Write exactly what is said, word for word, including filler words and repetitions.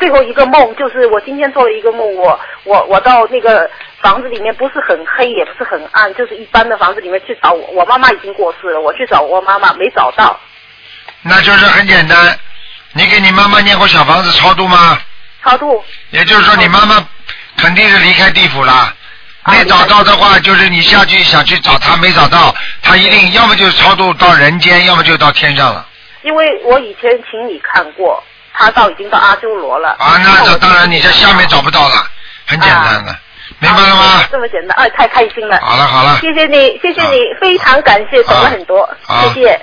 最后一个梦就是我今天做了一个梦，我我我到那个房子里面不是很黑也不是很暗，就是一般的房子里面去找我，我妈妈已经过世了，我去找我妈妈没找到。 那就是很简单，你给你妈妈念过小房子超度吗？ 超度。 也就是说你妈妈肯定是离开地府了。没找到的话，就是你下去想去找他，没找到，他一定要么就超度到人间，要么就到天上了。 因为我以前请你看过，他到已经到阿修罗了。 啊，那这当然你在下面找不到了，很简单的，啊、明白了吗？ 这么简单，哎，太开心了。 好了好了， 谢谢你，谢谢你，啊、非常感谢，懂了很多，谢谢。